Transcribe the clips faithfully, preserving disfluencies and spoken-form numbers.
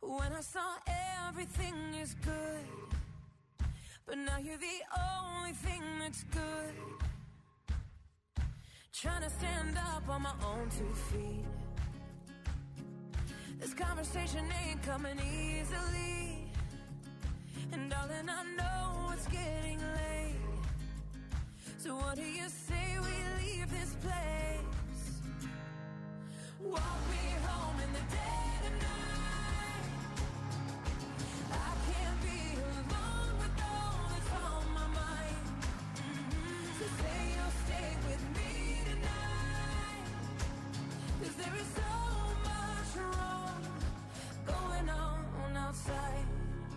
When I saw everything is good, but now you're the only thing that's good. Trying to stand up on my own two feet. This conversation ain't coming easily, and darling, I know it's getting late. So what do you say we leave this place? Walk me home in the dead of night. I can't be alone with all that's on my mind. Mm-hmm. So say you'll stay with me tonight, 'cause there is so much wrong going on outside.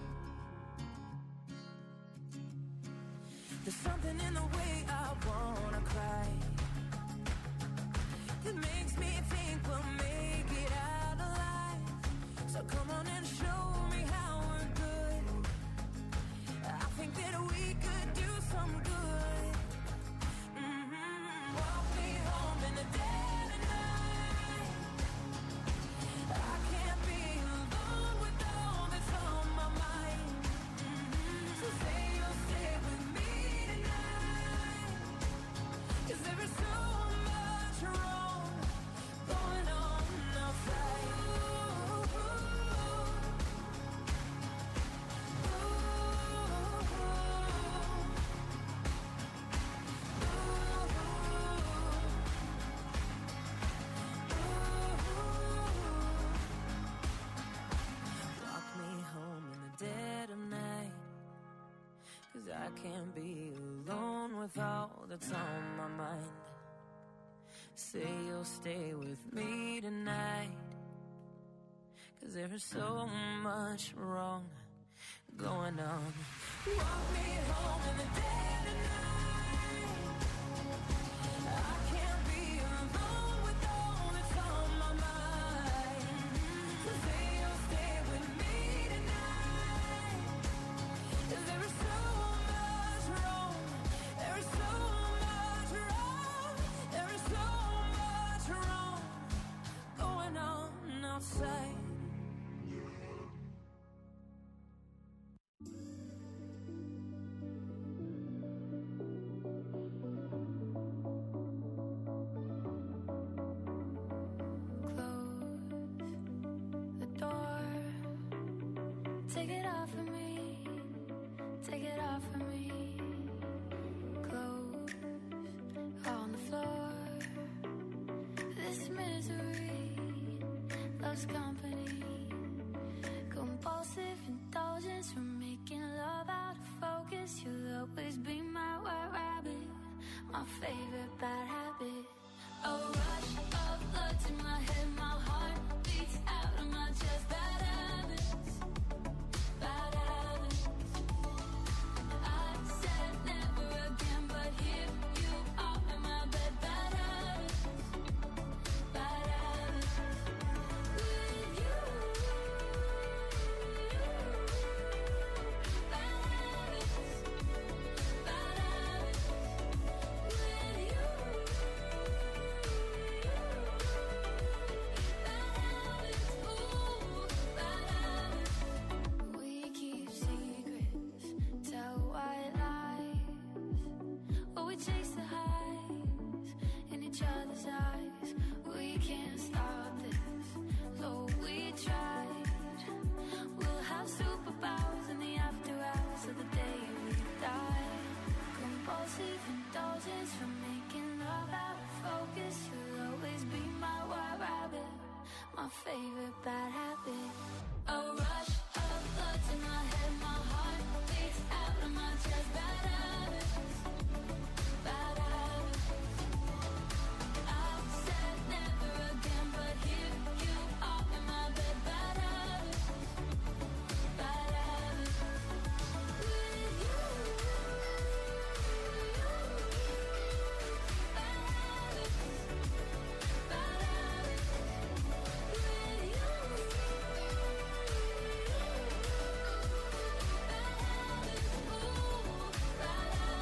There's something in the way I wanna cry that makes me think we'll make it out alive. So come on and show me how we're good. I think that we could do some good. Mm-hmm. Walk me home in the dead of night. I can't be alone with all that's on my mind. Mm-hmm. So say you'll stay with me, 'cause there is so much wrong going on outside. Ooh, ooh, ooh. Walk me home in the dead of night, 'cause I can't be alone with all that's on my mind. Say you'll stay with me tonight, 'cause there is so much wrong going on. Walk me home in the dead of night. I can't be alone with all that's on my mind. So say you'll stay with me tonight, 'cause there is so much wrong. There is so much wrong. There is so much wrong going on outside. Take it off of me, take it off of me. Clothes on the floor. This misery loves company. Compulsive indulgence from making love out of focus. You'll always be my white rabbit, my favorite bad habit. A rush of blood to my head, my heart beats out of my chest. Bad habits. Bad habits. I said never again, but here you are in my bed. Bad habits. Bad habits. With you. Bad habits. Bad habits. With you. Bad habits. Ooh, bad habits. We keep secrets, tell white lies. Oh, we chase the highs in each other's eyes. We can't stop this, though we tried. We'll have superpowers in the after hours of the day we die. Compulsive indulgence from making love out of focus. You'll always be my white rabbit, my favorite bad habit. A rush of blood to my head, my heart beats out of my chest. Bad habits, bad habits. I said never again, but here you are in my bed. Bad habits, bad habits. With you. Bad habits, bad habits. With you. Bad habits, ooh, bad habits.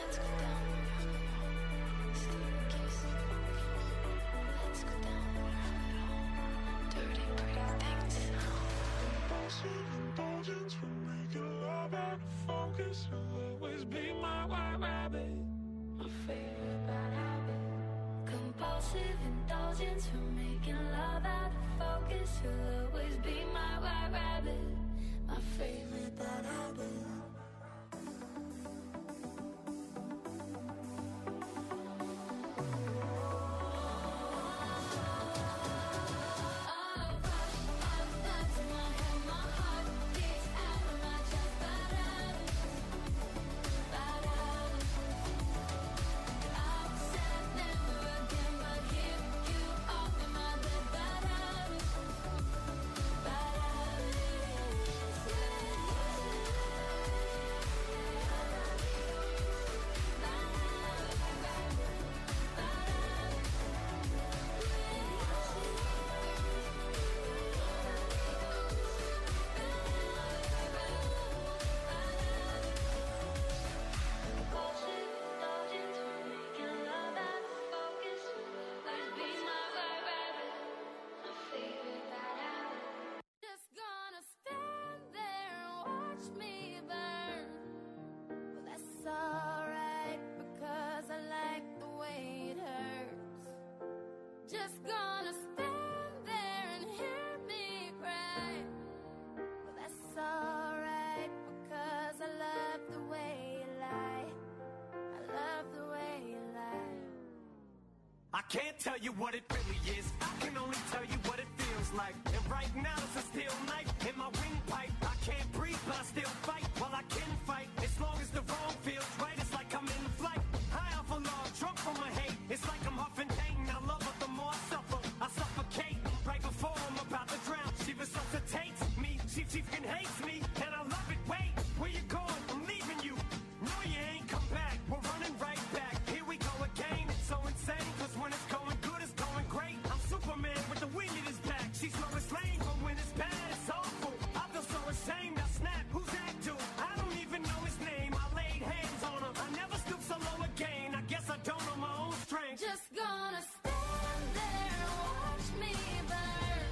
I can't tell you what it really is. I can only tell you what it feels like. And right now it's a steel knife in my windpipe. I can't breathe, but I still fight. Well, I can fight as long as the wrong feels right. It's like I'm in flight, high off a log, drunk from my hate. It's like I'm huffing pain. I love her the more I suffer. I suffocate right before I'm about to drown. She resuscitates me. She, she fucking hates me, and I love it. Wait, where you going? I'm leaving you. No, you ain't come back. We're running right back. Here we go again. It's so insane, cause when it's going good, it's going great. I'm Superman with the wind in his back. She's Lois Lane, but when it's bad, it's awful. I feel so ashamed. I snap. Who's that dude? I don't even know his name. I laid hands on him. I never stoop so low again. I guess I don't know my own strength. Just gonna stand there and watch me burn.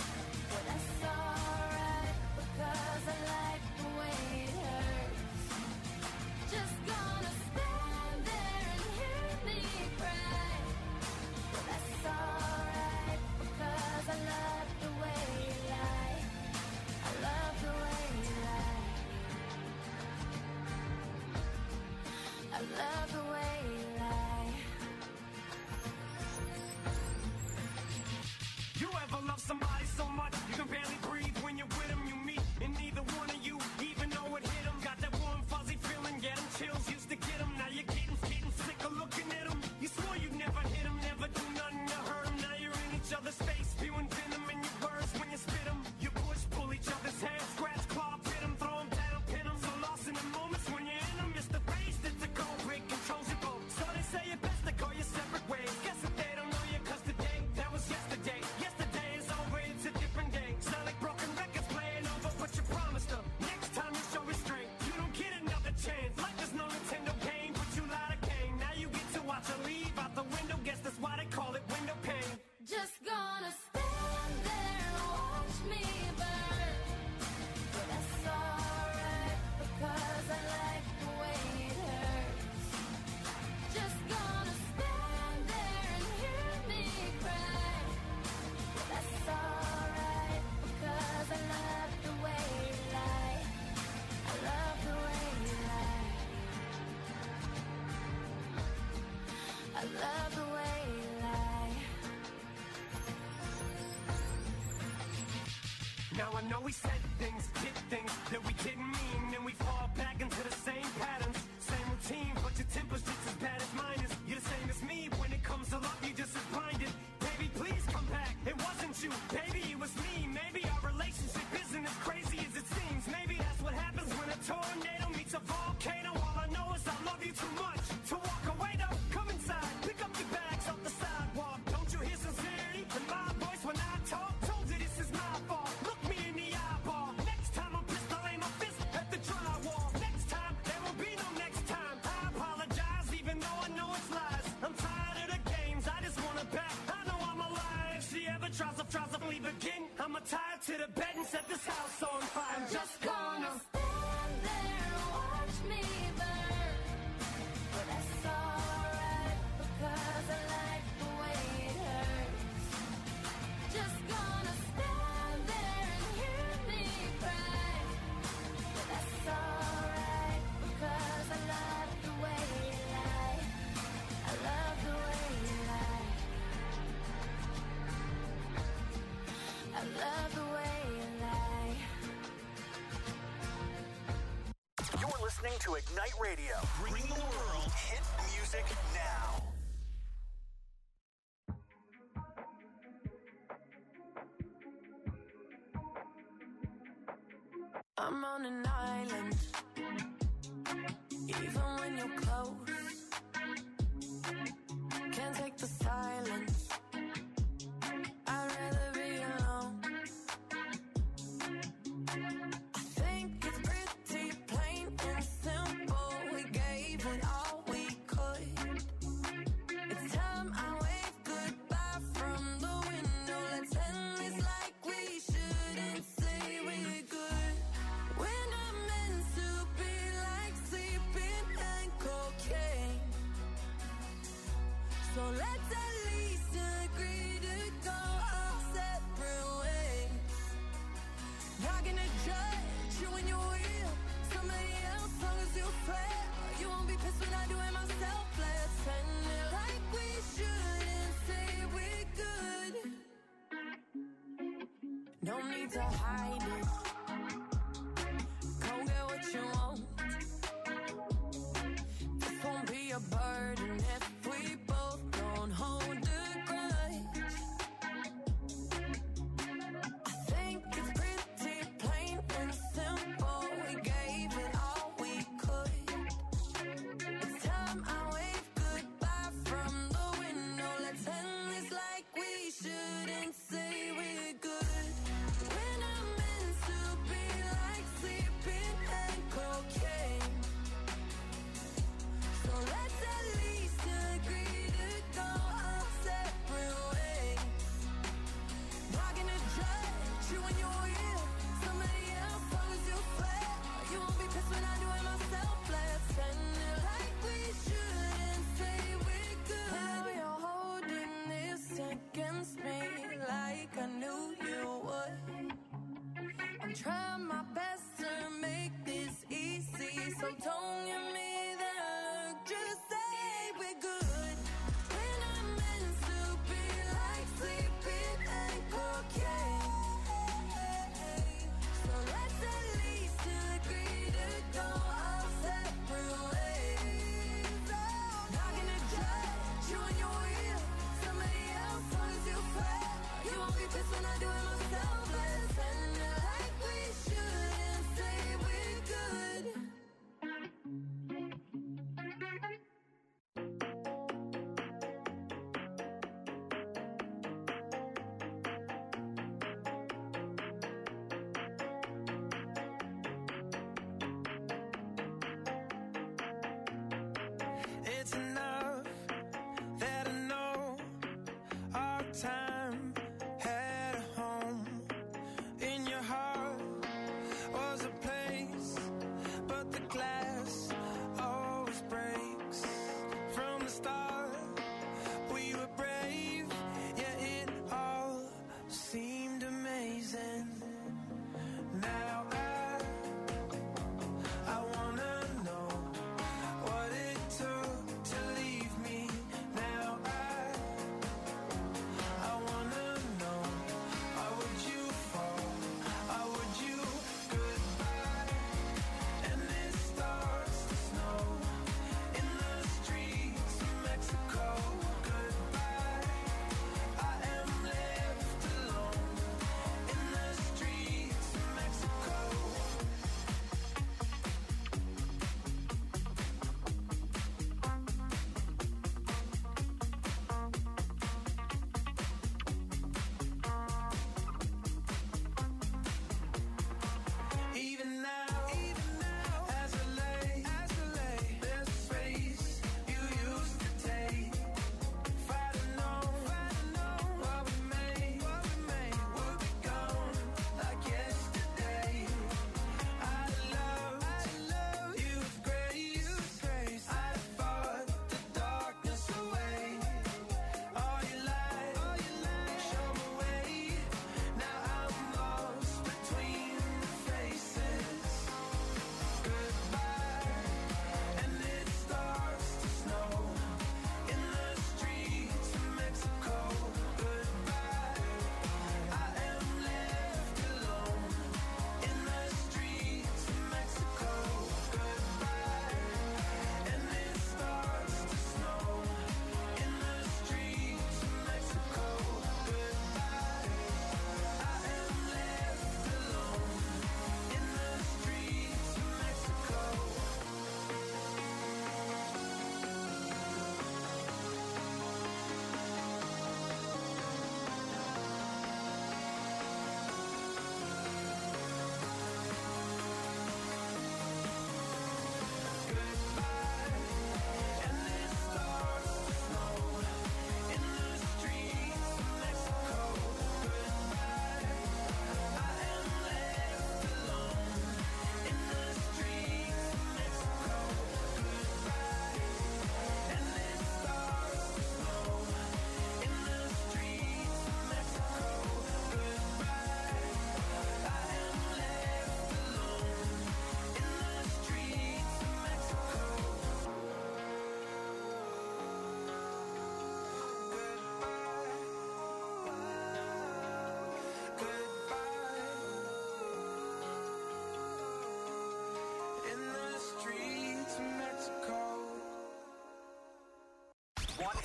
But that's alright, because I like the way it hurts. Just gonna stand there and hear me cry. But that's alright, because I love the way you lie. I love the way you lie. I love the way you lie. You ever love somebody so much you can barely breathe when you're with them? You meet, and neither one of you even know it hit them. Got that warm fuzzy feeling, get them chills, used to get them. Now you're getting, getting sick of looking at them. You swore you'd never hit them, never do nothing to hurt them. Now you're in each other's face, spewing venom in your words when you spit them. You push, pull each other's hair, scratch, claw, pit them, throw them down, pin them. So lost in the moments when you're in them, it's the face that's a cold break, controls your boat. So they say it best to go your separate ways. Guess that they don't know you, cause today, that was yesterday. Yesterday is over, it's a different day. Sound like broken records playing over, but you promised them. Next time you show restraint, you don't get another chance. Life is no Nintendo game, but you lied again. Now you get to watch her leave out the window. Guess that's why they call it window pane. Just gonna stand there and watch me burn. But that's alright, because I like the way it hurts. Just gonna stand there and hear me cry. But that's alright, because I love the way you lie. I love the way you lie. I love the way you lie. Now I know we said things, did things that we didn't mean, and we fall back into the same patterns, same routine, but your temper's just as bad as mine is. You're the same as me, when it comes to love, you're just as blinded. Baby, please come back, it wasn't you, baby, it was me. Maybe our relationship isn't as crazy as it seems. Maybe that's what happens when a tornado meets a volcano. All I know is I love you too much to walk away though. Come inside, pick up your bags off the sidewalk. Don't you hear sincerity in my voice when I talk? Told you this is my fault. Look me in the eyeball. Next time I'm pissed, I'll aim my fist at the drywall. Next time, there won't be no next time. I apologize. I'ma tie it to the bed and set this house on fire. I'm just gonna stand there and watch me burn. But that's alright, because I like the way it hurts. Just gonna stand there and hear me cry. But that's alright, because I love the way you lie. I love the way you lie. I love the way you lie. You're listening to Ignite Radio, bringing the world hit music now. I'm on an island, even when you're close. Can't take the silence. I'd rather be alone. I think it's pretty plain and simple. We gave it all we could. It's time I wave goodbye from the window. Let's end this like we shouldn't say we're good. We're not meant to be like sleeping and cocaine. So let's at least agree to go our separate ways. Not gonna judge you when you're real. Somebody else, long as you swear. You won't be pissed when I do it myself. Let's end it like we shouldn't say we're good. No need to hide it. Go get what you want. This won't be a burden if we both don't hold a grudge. I think it's pretty plain and simple. We gave it all we could. It's time I wave goodbye from the window. Let's end this like we shouldn't say we're good. We're not meant to be like sleeping and cocaine. So let's at least agree to go our separate ways. Not gonna judge you when you're real. Somebody else, long as you swear. You won't be pissed when I do it myself. Let's end it like we shouldn't say we're good. Now you're holding this against me like I knew you would. I'm trying my best to make this easy, so don't give me that look. Just say we're good. We're not meant to be like sleeping and cocaine. So let's at least agree to go our separate ways. Not gonna judge you when you're real. Somebody else, long as you swear. You won't be pissed when I do it myself. Let's end it like we shouldn't say we're good.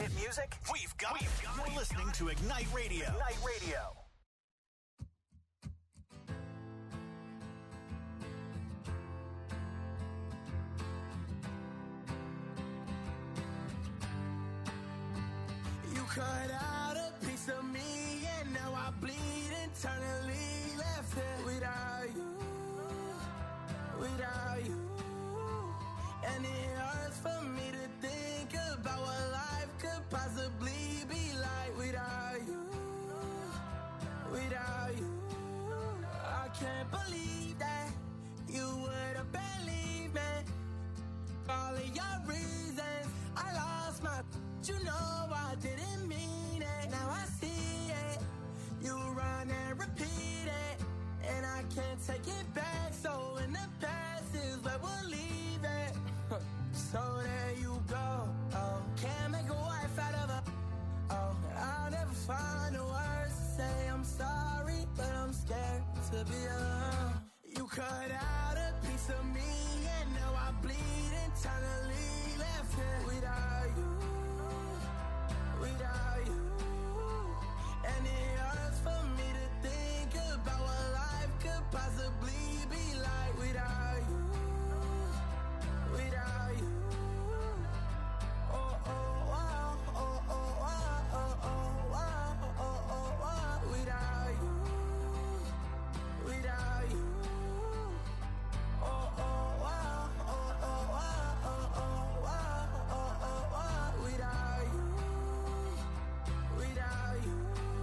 hit music? We've got it. You're listening to Ignite Radio. Ignite Radio. You cut out a piece of me, and now I bleed internally. Left here without you, without you. And it hurts for me to think about what life could possibly be like without you, without you. I can't believe that you would have believed me. All of your reasons, I lost my. You know I didn't mean it. Now I see it. You run and repeat it, and I can't take it back. So in the past is where we'll leave it. So there you go. Oh, can't make a wife out of her. Oh, I'll never find the words to say I'm sorry, but I'm scared to be alone. You cut out a piece of me, and now I bleed internally. Left here without you, without you. And it hurts for me to think about what life could possibly be like without you, without you. Oh, oh, oh, oh, oh, oh, oh, oh, oh, oh, oh, without you, without you. Oh, oh, oh, oh, oh, oh, oh, oh, oh, oh, oh, without you, without you.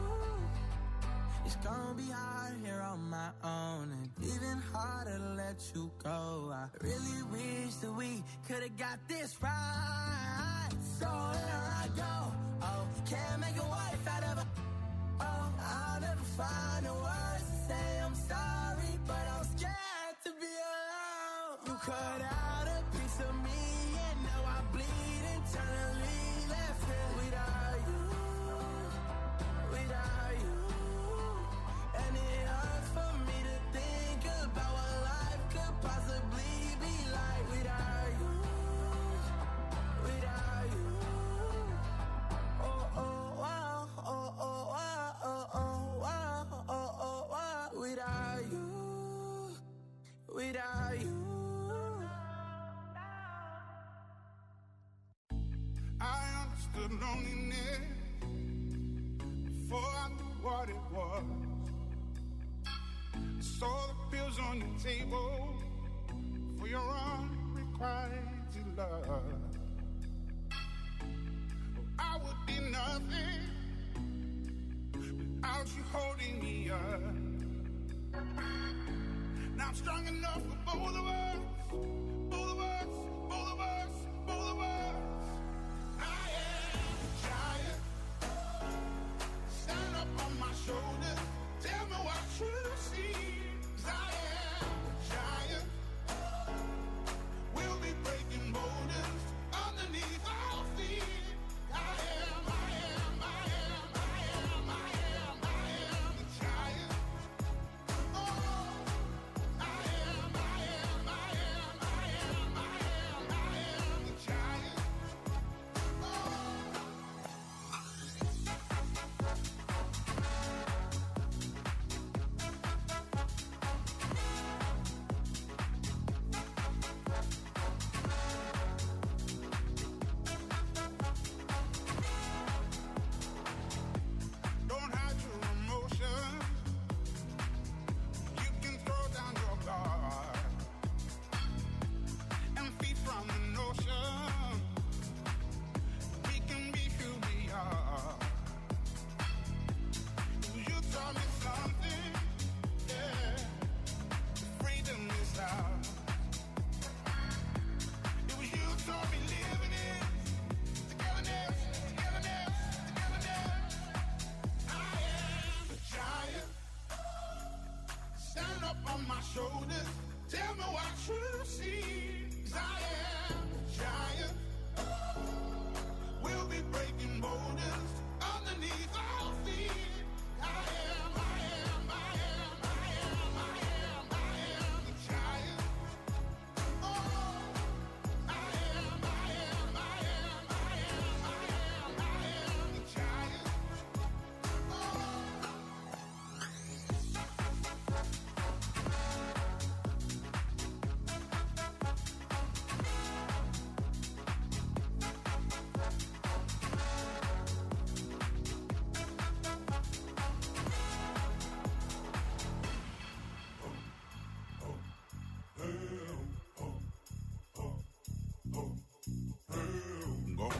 It's gonna be hard here on my own, and even harder to let you go. I really wish that we could've got this right. So here I go. Oh, can't make a wife out of a. Oh, I'll never find the words to say I'm sorry, but I'm scared to be alone. You cut out a piece of me, and now I bleed internally. Left here without you, without you. And it hurts for me to think about what life could possibly be like without you, without you. Oh, oh, wow, oh, oh, wow, oh, oh, wow, oh, oh, wow, without you, without you. I understood loneliness before I knew what it was. I saw the pills on your table for your unrequited love. I would be nothing without you holding me up. Now I'm strong enough for both of us, both of us, both of us, both of us. I am a giant. Stand up on my shoulders. Tell me what you see. 'Cause I am a giant. We'll be breaking boulders underneath our feet. I am, I am, I am, I am, I am, I am the giant. Oh, I am, I am, I am.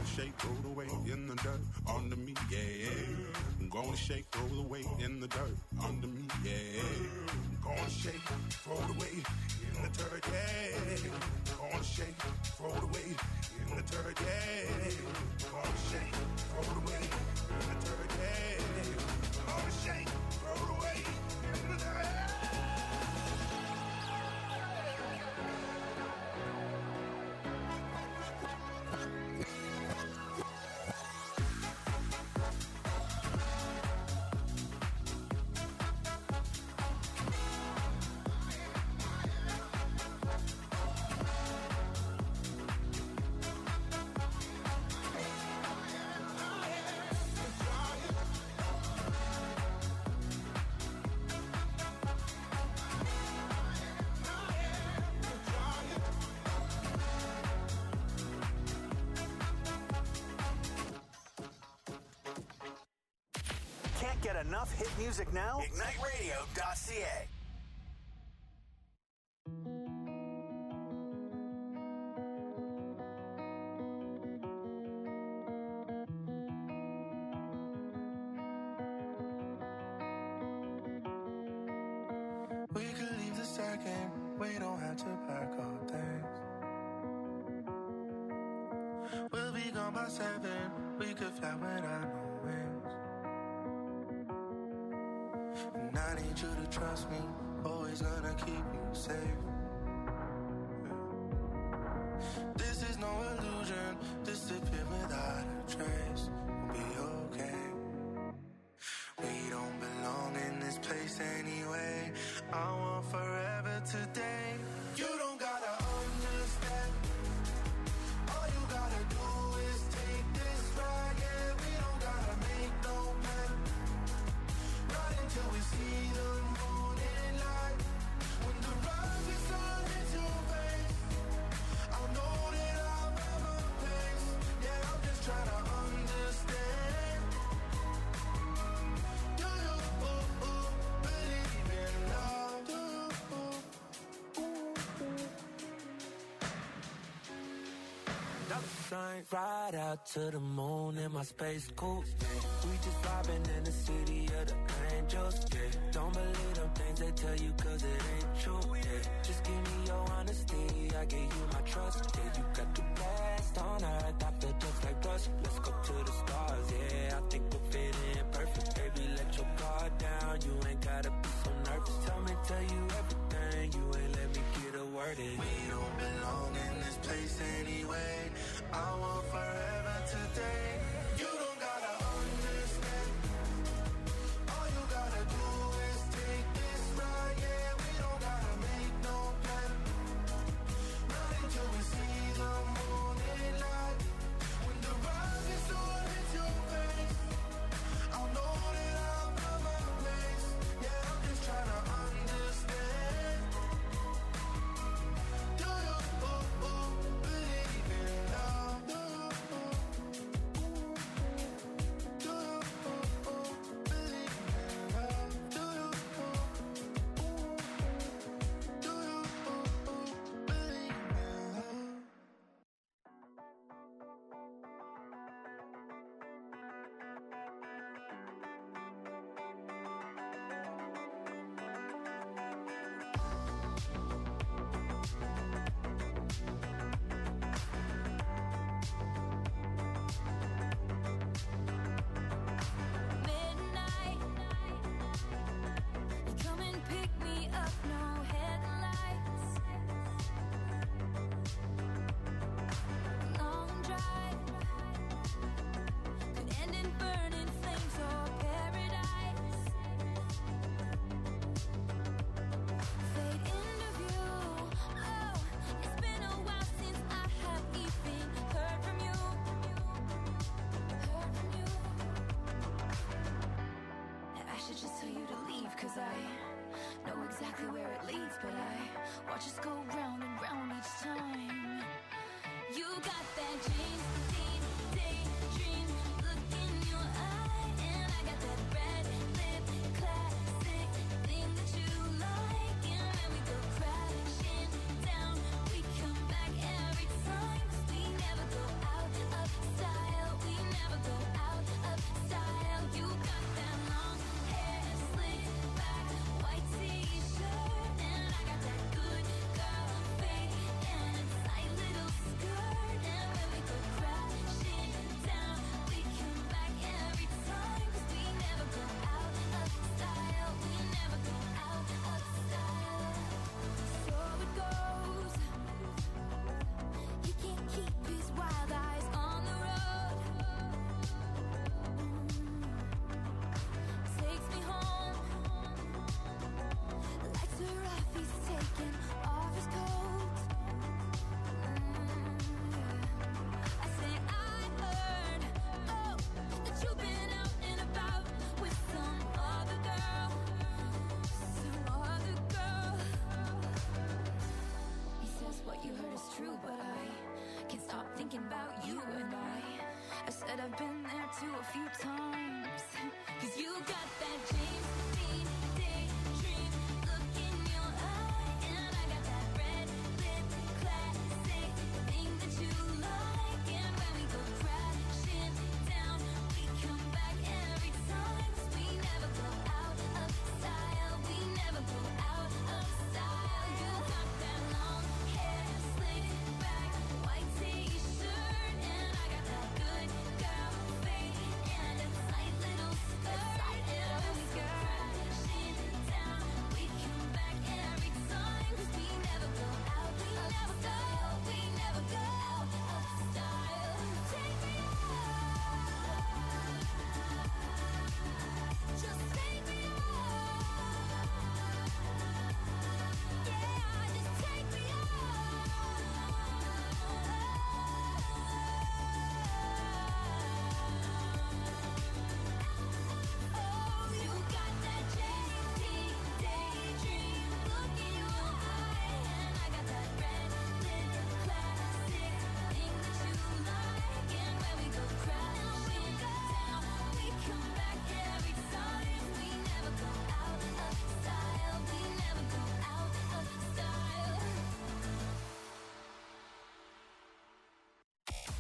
shake, roll away in the dirt under me, yeah. I'm gonna shake, roll away in the dirt under me, yeah. I'm gonna shake, roll away in the dirt, yeah. I'm gonna shake, roll away in the dirt, yeah. I'm gonna shake, roll away in the dirt, yeah. I'm gonna shake, roll away in the dirt. Can't get enough hit music now? Ignite Radio dot C A. We could leave the second, we don't have to pack all things. We'll be gone by seven, we could fly without no wings. And I need you to trust me, always gonna keep you safe. This is no illusion, disappear without a trace. We'll be okay. We don't belong in this place anyway. I want forever today. You don't gotta understand. All you gotta do is take this ride. Yeah, we don't gotta make no plan. Not until we see the morning light. When the rise is on into your face, I'll know that I'm at my place. Yeah, I'm just trying to understand. Do you ooh, ooh, believe in love? Do you ooh, ooh, ooh. Dollar signs, ride out to the moon in my space coupe. We just vibing in the city of the angels. Yeah, don't believe them things they tell you 'cause it ain't true. Yeah, just give me your honesty, I give you my trust. Yeah, you got the best on earth, I feel just like us. Let's go to the stars. Yeah, I think we'll fit in perfect. Baby, let your guard down. You ain't gotta be so nervous. Tell me, tell you everything. You ain't let me get a word in. We don't belong in this place anyway. I want forever today. You don't gotta understand. All you gotta do is take this ride. Yeah, we don't gotta make no plan. Not until we see the morning light. When the rise is on into your face, I'll know that I'm at my place. Yeah, I'm just trying to understand. Do you ooh, ooh, believe in love? Do you ooh, ooh, do you ooh, ooh, believe in love? Do you ooh, ooh, do you ooh, ooh, believe in love? Midnight, you come and pick me up, no headlights. Long drive could end in burning flames or paradise. Fade into view. Oh, it's been a while since I have even heard from you. Heard from you. I should just tell you to leave, 'cause I know exactly where it leads, but I watch us go round and round each time. You got that dream, deep, daydream look in your eye, and I got that red lip classic thing that you like, and when we go crashing down, we come back every time, 'cause we never go out of style.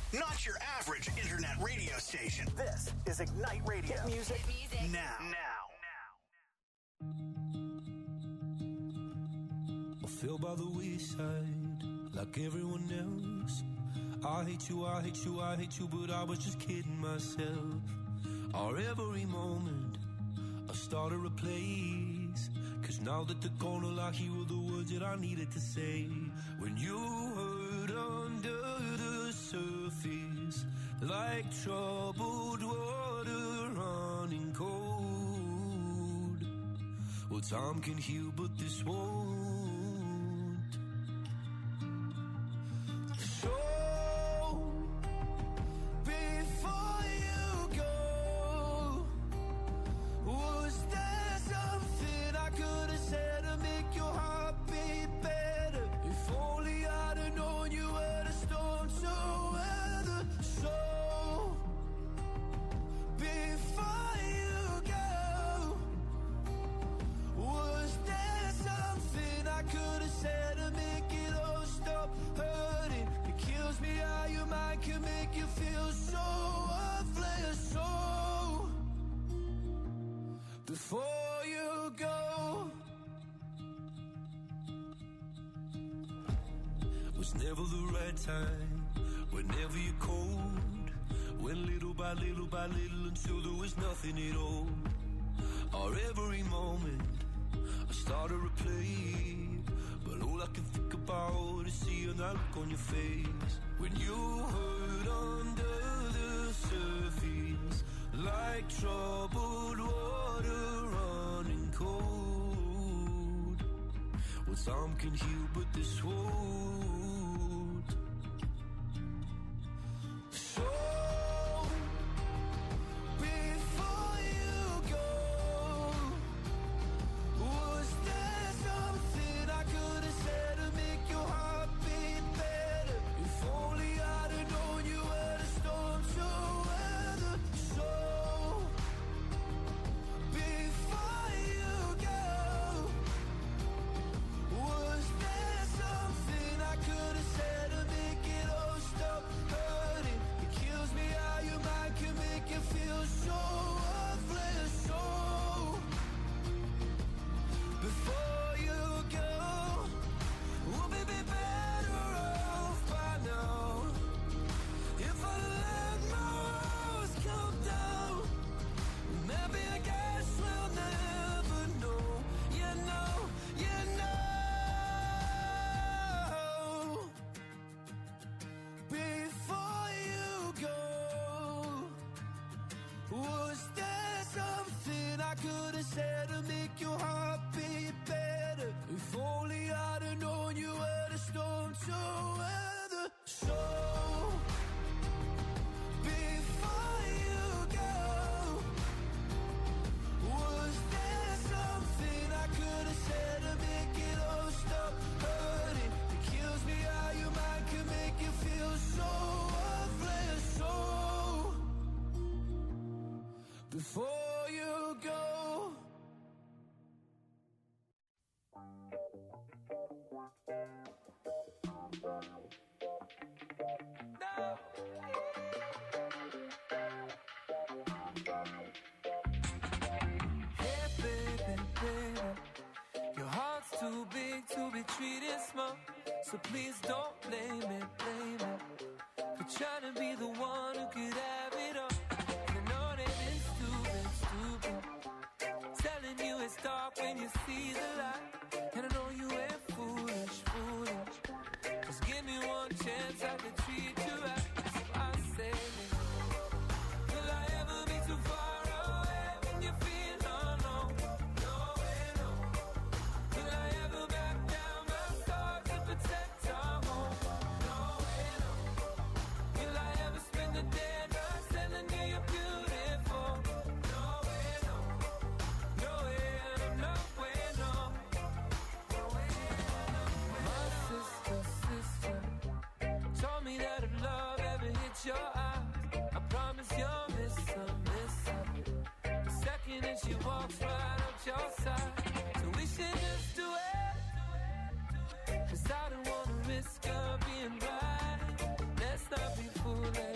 not your average internet radio station. This is Ignite Radio. Hit music, music. now. Now. I feel by the wayside like everyone else. I hate you, I hate you, I hate you, but I was just kidding myself. Our every moment I started a place, cause now that they're gone, all I hear were the words that I needed to say. When you hurt under the surface, like troubled water running cold. Well, time can heal, but this won't. So before you go, was there something I could have said to make your heart beat better? If only I'd have known you were the storm to weather. So before you go, was there something I could have said to make it all stop hurting? It kills me how your mind can make you feel so worthless. So before you go, was never the right time, whenever you're cold, went little by little by little until there was nothing at all. Our every moment I started to play, but all I can think about is seeing that look on your face. When you hurt under the surface, like troubled water running cold. Well, some can heal, but this won't. So before you go, was there something I could have said to make your heart beat better? If only I'd have known you were the storm to weather. So before you go, was there something I could have said to make it all stop hurting? It kills me how your mind can make you feel so worthless. So before you go, we'll be be better off by now. If I let my walls come down, maybe I guess we'll never know. You know, you know. Before you go, was there something I could have said to make your heart beat better? If only I'd have known you were the storm to weather. So before you go, was there something I could have said to make it all stop hurting? It kills me how your mind can make you feel so worthless. So before you go. Hey, baby, baby, your heart's too big to be treated small, so please don't blame it, blame it for trying to be the one who could have it all. And I know that it's stupid, stupid, telling you it's dark when you see the light. And I know you ain't foolish, foolish, just give me one chance, I can treat you right. So I say, will I ever be too far away when you feel alone? No way, no. Will I ever back down my sword to protect our home? No way, no. Will I ever spend the day not telling you you're beautiful? No way, no. No way, no way, no. No way, no. My sister, sister told me that if love ever hits your eyes, I promise you'll miss her, miss her the second that she walks right up your side. So we should just do it, cause I don't wanna risk her being right. Let's not be foolish.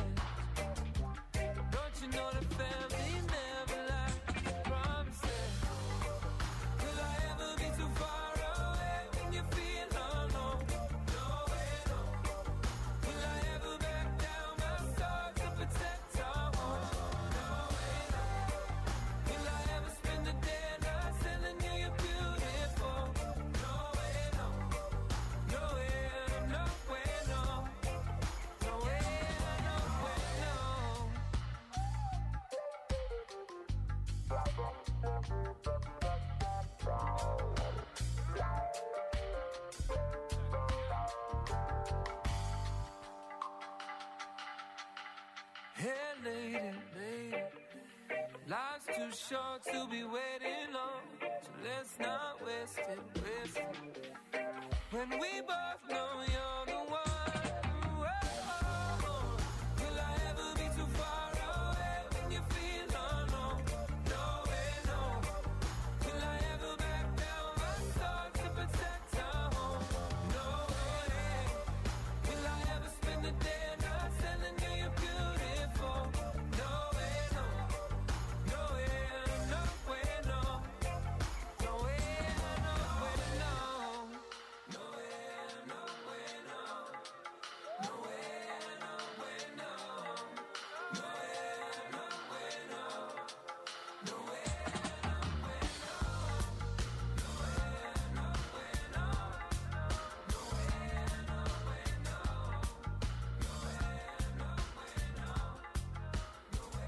Hey, lady, lady, life's too short to be waiting long, so let's not waste it, waste it. When we both know you're the one. Whoa, will I ever be too far away when you feel alone? No way, no. Will I ever back down my sword to protect our home? No way. Will I ever spend the day not telling you you're beautiful? No way, no. No way, no way, no. No way, no way, no. No way, no way, no. No way, no way, no. No way, no way, no. No way, no way, no. No way, no way, no. No way, no way, no. No way, no way, no. No way,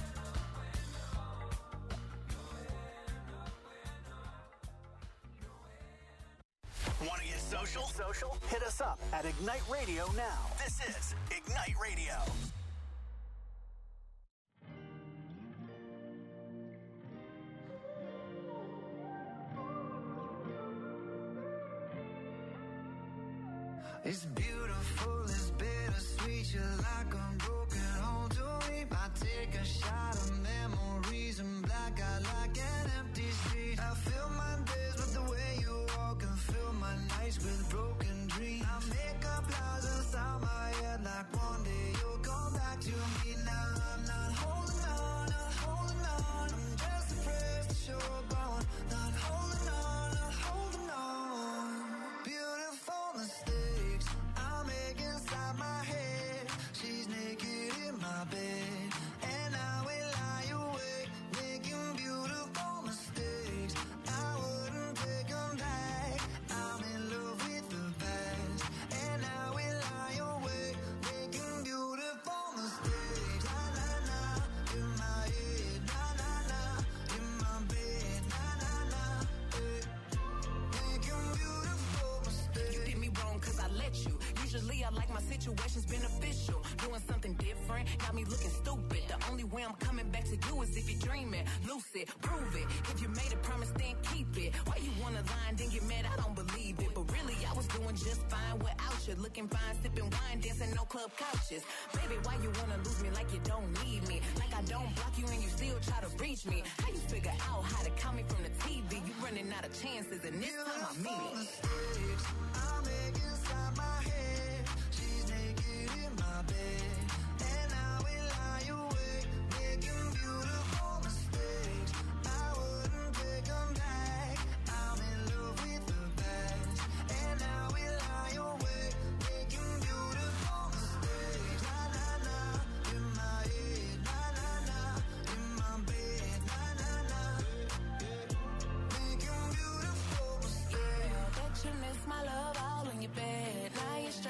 Want to get social? Social? Hit us up at Ignite Radio now. This is Ignite Radio. It's beautiful, it's bittersweet. You're like a broken home to me. I take a shot of memories and black out like an empty street. I fill my days with the way you walk and fill my nights with broken dreams. I make up lies inside my head like one day you'll come back to me. Now I'm not holding on, not holding on. I'm just afraid that you're gone. Not holding on, not holding on. Beautiful mistakes I make inside my head. She's naked in my bed, and I will lie awake, making beautiful mistakes. I wouldn't take them back. I'm in love with the past, and I will lie awake, making beautiful mistakes. Na na na, in my head. Na na na, in my bed. Na na na, eh. Making beautiful mistakes. You did me wrong cause I let you. Usually I like my situations beneficial. Doing something different, got me looking stupid. The only way I'm coming back to you is if you're dreaming. Lucid, prove it. If you made a promise, then keep it. Why you wanna lie and then get mad? I don't believe it. But really, I was doing just fine without you. Looking fine, sipping wine, dancing no club couches. Baby, why you wanna lose me like you don't need me? Like I don't block you and you still try to reach me. How you figure out how to count me from the T V? You running out of chances and this time I mean it. Mistakes I make inside my head. She's naked in my bed, and I will lie awake, making beautiful mistakes. I wouldn't take them back. I'm in love with the past, and I will lie awake, making beautiful mistakes. Na na na, in my head. Na na na, in my bed. Na na na, making beautiful mistakes. Bet you miss my love all in your bed. Now you're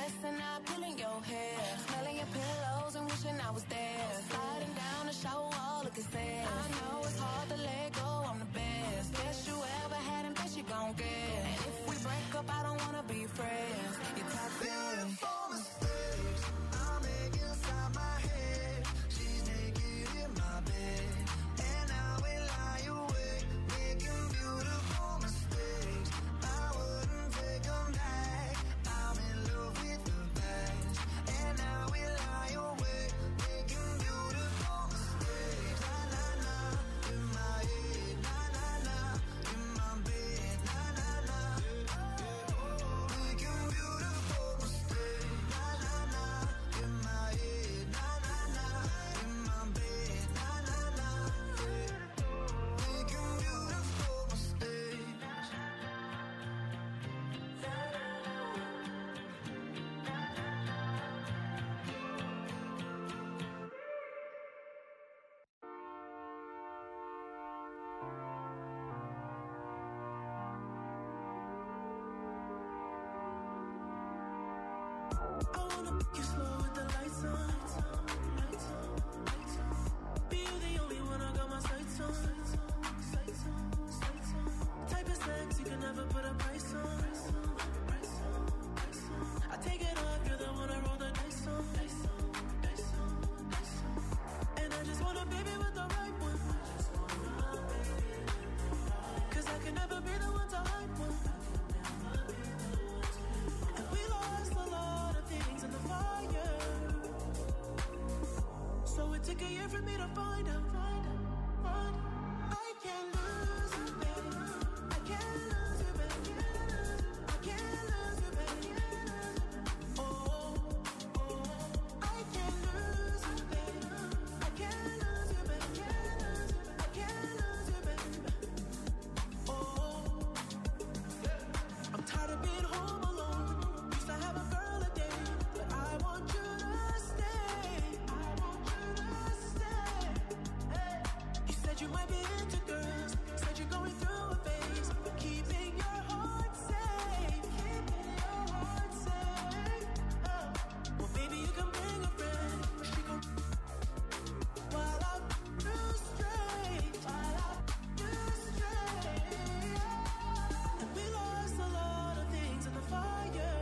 took a year for me to find out, find out, find out. I can't lose you, baby. I can't lose you, baby. I can't lose you, baby. Oh, oh, I can't lose you, baby. I can't lose you, baby. I can't lose you, baby. Oh, I'm tired of being home alone. Used to have a girl a day, but I want you to stay. I want you to stay. Hey. You said you might be into girls. Said you're going through a phase, but keeping your heart safe. Keeping your heart safe. Oh. Well, baby, you can bring a friend. She gon' while I do straight. While I do straight. And we lost a lot of things in the fire.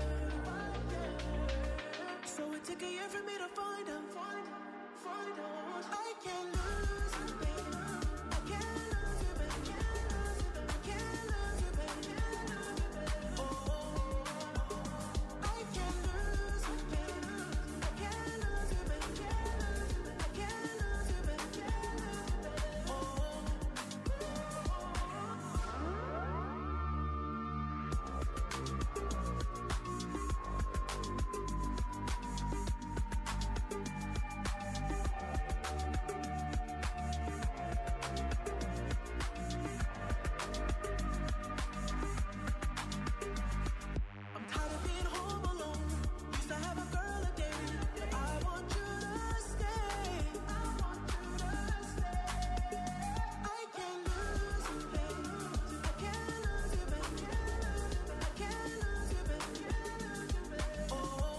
So it took a year for me to find out. Find out, find out. I can't lose you, baby. I can't lose you, baby. I can't lose you, baby. Oh, I can't lose you, baby. I can't lose you, baby. I can't lose you, baby. I'm tired of being home alone. Used to have a girl a day, but I want you to stay. I want you to stay. I can't lose you, baby. I can't lose you, baby. I can't lose you, baby. Oh.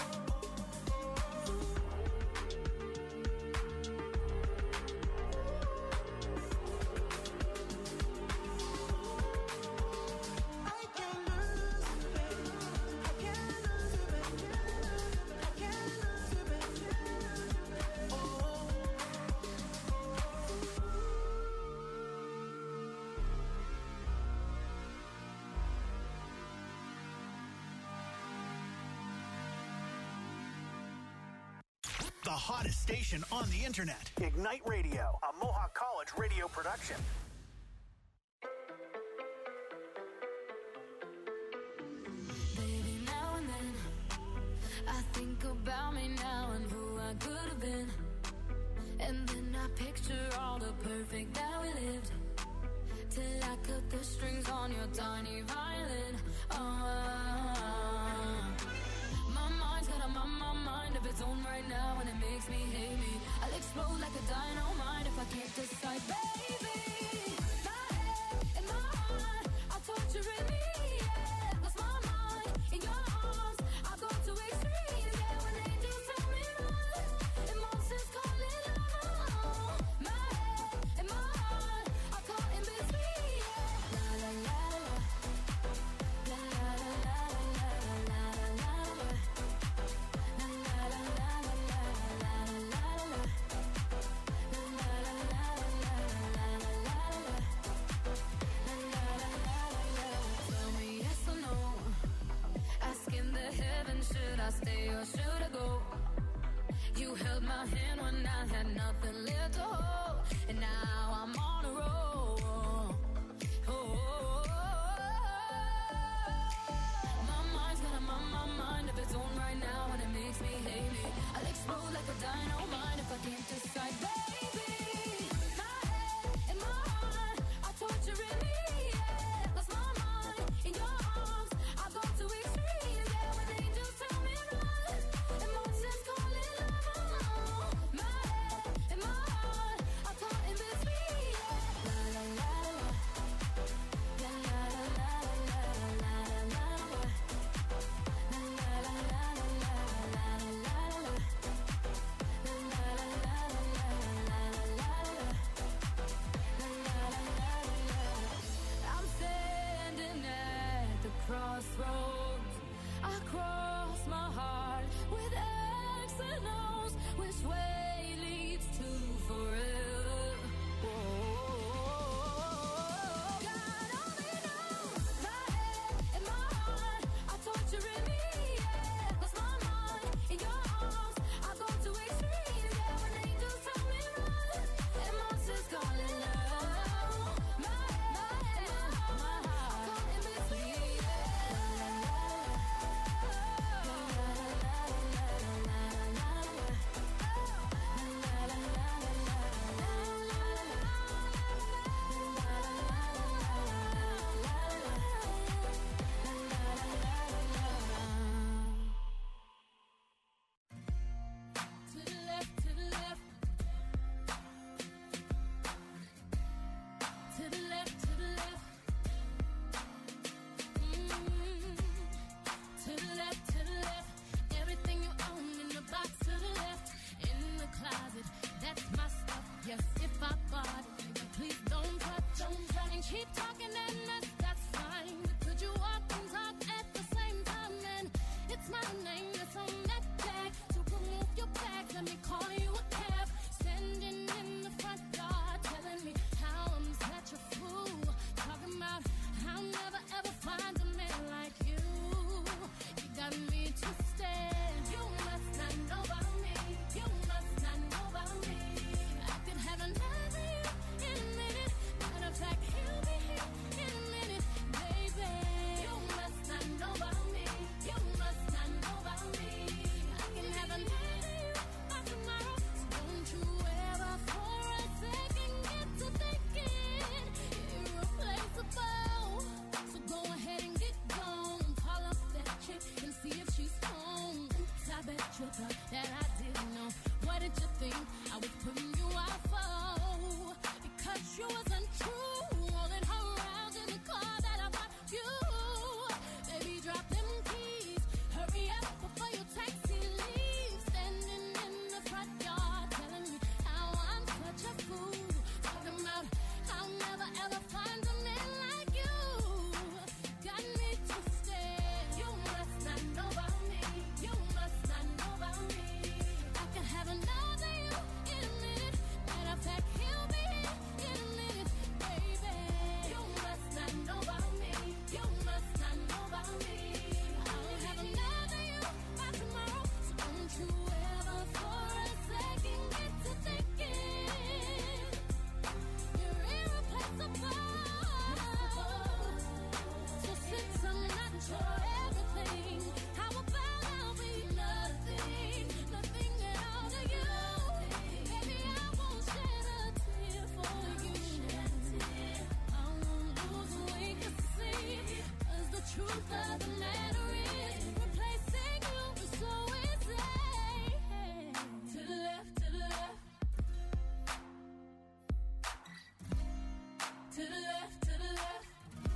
I can't lose you, baby. I can't lose you, baby. I can't lose you, baby. Oh. The hottest station on the internet. Ignite Radio, a Mohawk College radio production. Baby, now and then I think about me now and who I could have been. And then I picture all the perfect that we lived, till I cut the strings on your tiny violin. Oh, my mind's got a my, my mind of its own right now, and it makes me hate me. I'll explode like a dynamite if I can't decide, baby. My head and my heart are torturing me. Yeah, lost my mind in your arms. I go to extremes. Yeah, when angels tell me run, emotions call it love. My head and my heart are caught in between. Yeah, la la la la, la la la la la la la la. La la la la la la la la la la. La la la la la la la la la. La la la la la. Tell me yes or no. Asking the heavens, should I stay or should I go? You held my hand when I had nothing left to hold, and now I'm on a roll. Oh, my mind's got a my, my mind of its own right now, and it makes me hate me. I'll explode like a dynamite if I can't decide, baby. My head and my heart are torturing me. Yeah, lost my mind in your arms. I go to extremes. Yeah, when angels tell me run, emotions call it love. My head and my heart are caught in between. Yeah, la la la la, la la la la la la la la. La la la la la la la la la la. La la la la la la la that I didn't know. What did you think I was putting you out for? Because you wasn't true. Rolling her around in the car that I bought you. Baby, drop them keys. Hurry up before your taxi leaves. Standing in the front yard telling me how I'm such a fool. Talking about I'll never ever find a man like you. Got me twisted. You must not know about me. You must not know about me. I can have another you in a minute. Matter of fact, he'll be here in a minute, baby. You must not know about me. You must not know about me. I'll have another you by tomorrow. So don't you ever for a second get to thinking you're irreplaceable. So since I'm not your everything, how about I'll be nothing, nothing at all to you? Baby, I won't shed a tear for you. I won't lose weight to see, 'cause the truth of the matter is, replacing you is so easy. To the left, to the left. To the left, to the left.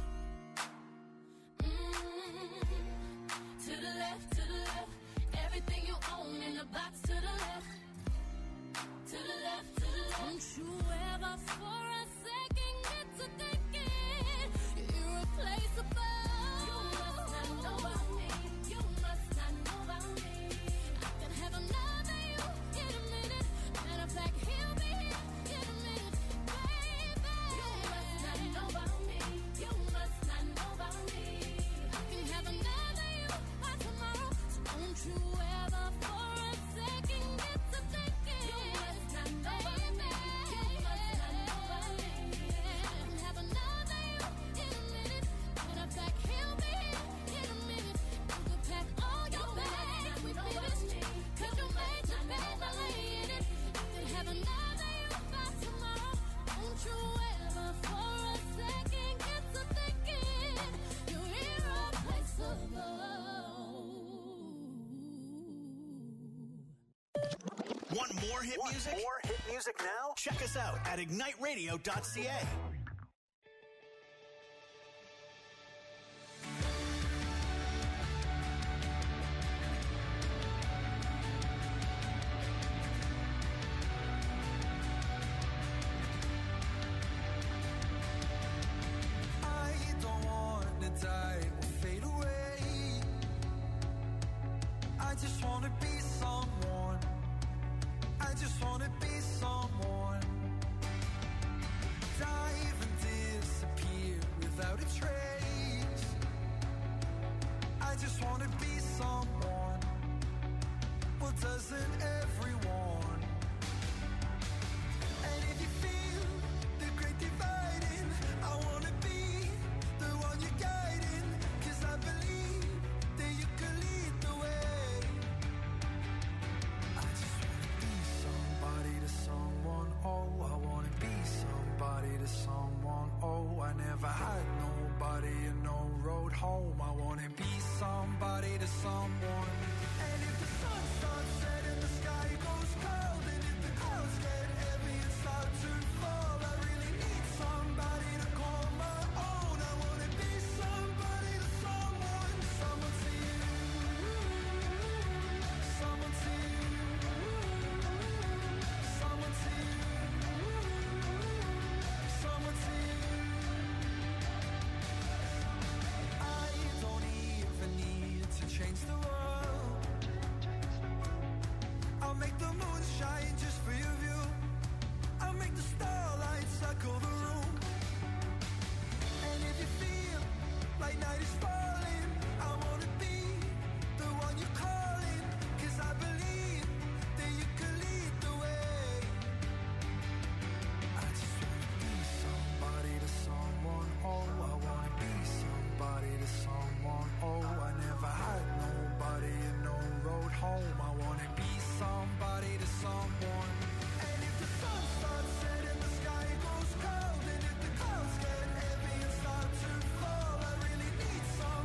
Mm. To the left, to the left. Everything you own in the box to the left. To the left, to the left. Don't you ever for a second get to thinking you're irreplaceable. You must not know about me. You must not know about me. I can have another you in a minute. Matter of fact, he'll be here in a minute, baby. You must not know about me. You must not know about me. I can have another you by tomorrow. So don't you ever for a second get to thinking you must not know about me. You must not know about me. I can have another you in a minute. Matter of fact, he'll be here in a minute. You could pack all your bags, we finished. 'Cause you made your bed, now lay in it. I can have another you by tomorrow. Don't you ever for a second get to thinking you're irreplaceable. Want more hit music? More hit music now? Check us out at ignite radio dot c a. I don't wanna die or fade away. I just wanna be someone. I just wanna be someone. Dive and disappear without a trace. I just wanna be someone. Well, doesn't everyone? And if you feel the great dividing, I wanna be the one you're guiding. 'Cause I believe that you can lead the way. I just wanna be somebody to someone. Oh, I wanna be somebody to someone. Oh, I never had nobody and no road home. I wanna be somebody to someone. And if the sun starts setting, the sky goes cold. And if the clouds get heavy and start to fall, I really need somebody to call my own. I wanna be somebody to someone. Someone to you. Someone to you. Someone to you. Someone to you. I don't even need to change the world. I'll make the moon shine just for your view. I'll make the starlight circle the room. And if you feel like night is falling, I wanna be the one you're calling. 'Cause I believe that you can lead the way. I just wanna be somebody to someone. Oh, I wanna be somebody to someone. Oh, I never had nobody and no road home. I wanna be somebody to someone. And if the sun starts setting, the sky goes cold. And if the clouds get heavy and start to fall, I really need someone.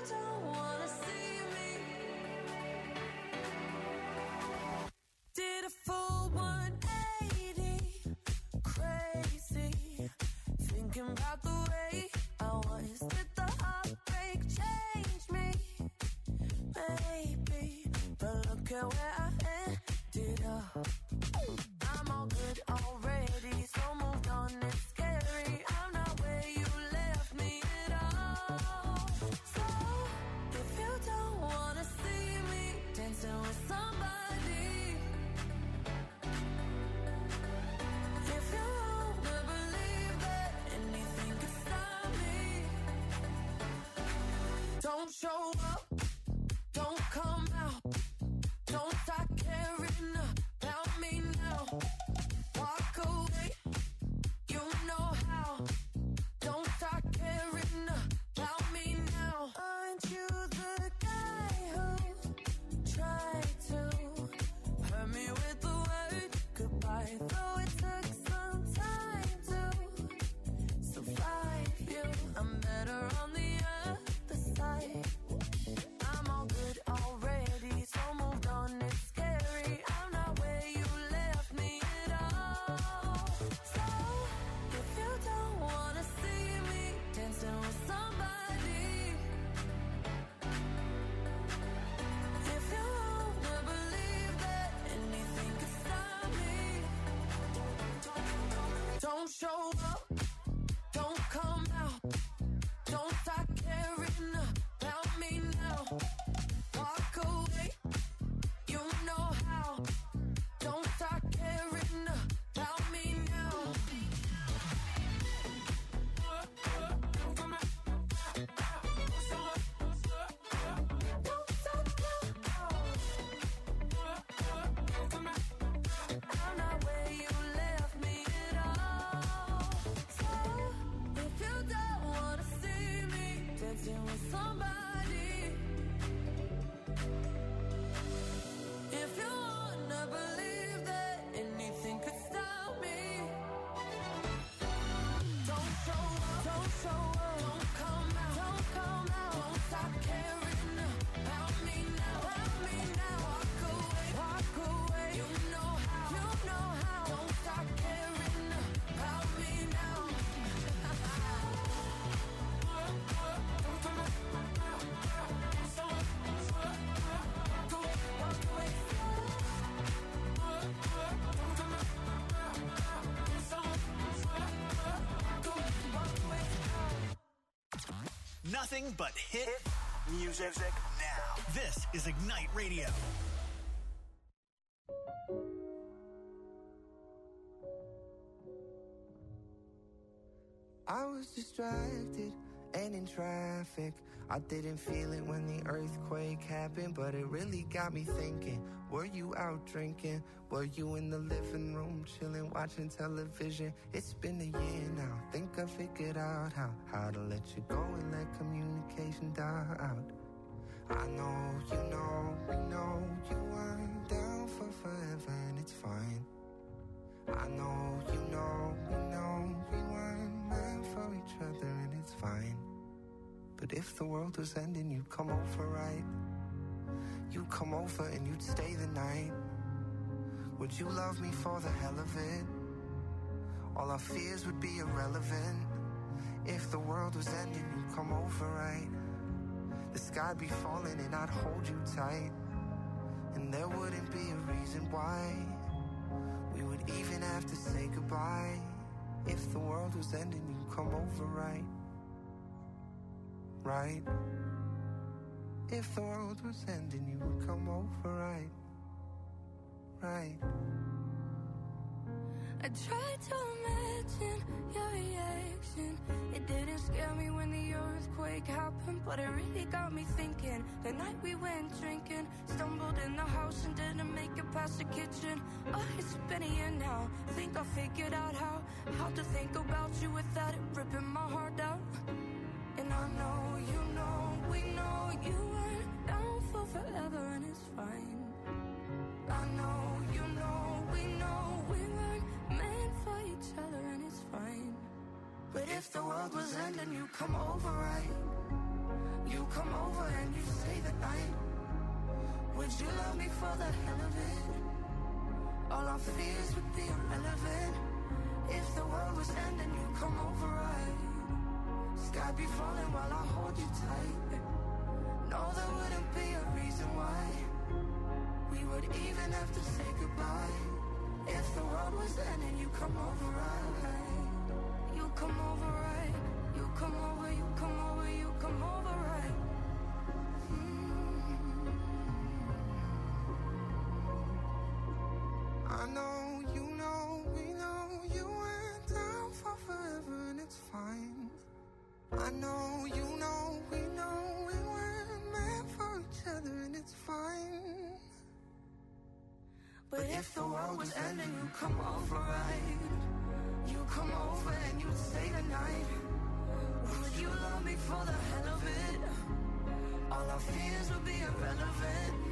don't wanna see me, did a full one eighty, crazy, thinking about the way I was. Did the heartbreak change me? Maybe, but look at where I ended up. I'm all good already, so moved on, it's scary. I'm not where you left me at all. So, if you don't wanna see me dancing with somebody, if you wanna believe that anything could stop me, don't show up, don't come out, don't start caring about me now. Walk away, you know how. Don't start caring about me now. Aren't you the guy who tried to hurt me with the word goodbye? Though it took some time to survive you, I'm better on the other side. I'm all good already, so moved on, it's scary. I'm not where you left me at all. So, if you don't wanna see me dancing with somebody, if you wanna believe that anything could stop me, don't show up, don't come out, don't start caring about me now. Walk away, you know how. Don't start caring about me now. Don't stop now. I'm not where you left me at all. So, if you don't wanna see me dancing with somebody, if you wanna believe that anything could stop me, don't show up, don't show up, don't come out, don't come out, don't stop caring about me now, about me now. Walk away, walk away, you know how, you know how. Don't stop caring about me now. Nothing but hit music now. This is Ignite Radio. I was distracted and in traffic. I didn't feel it when the earthquake happened, but it really got me thinking. Were you out drinking? Were you in the living room chilling, watching television? It's been a year now. Think I figured out how how to let you go and let communication die out. I know, you know, we know you weren't down for forever, and it's fine. I know, you know, we know we weren't meant for each other, and it's fine. But if the world was ending, you'd come over, right? You'd come over and you'd stay the night. Would you love me for the hell of it? All our fears would be irrelevant. If the world was ending, you'd come over, right? The sky'd be falling and I'd hold you tight. And there wouldn't be a reason why we would even have to say goodbye. If the world was ending, you'd come over, right? Right? If the world was ending, you would come over, right? Right? I tried to imagine your reaction. It didn't scare me when the earthquake happened, but it really got me thinking. The night we went drinking, stumbled in the house and didn't make it past the kitchen. Oh, it's been a year now. Think I figured out how How to think about you without it ripping my heart out. And I know, you know, we know you weren't down for forever, and it's fine. I know, you know, we know we weren't meant for each other, and it's fine. But if the world was ending, you come over, right? You come over and you stay the night? Would you love me for the hell of it? All our fears would be irrelevant. If the world was ending, you come over right. Sky be falling while I hold you tight. No, there wouldn't be a reason why we would even have to say goodbye. If the world was ending, you come over right. You come over right. You come over, you come over, you come over right. Mm. I know, you know, we know you went down for forever and it's fine. I know, you know, we know we weren't meant for each other and it's fine. But if the world was ending, you come over right. You come over and you'd stay the night. Would you love me for the hell of it? All our fears would be irrelevant.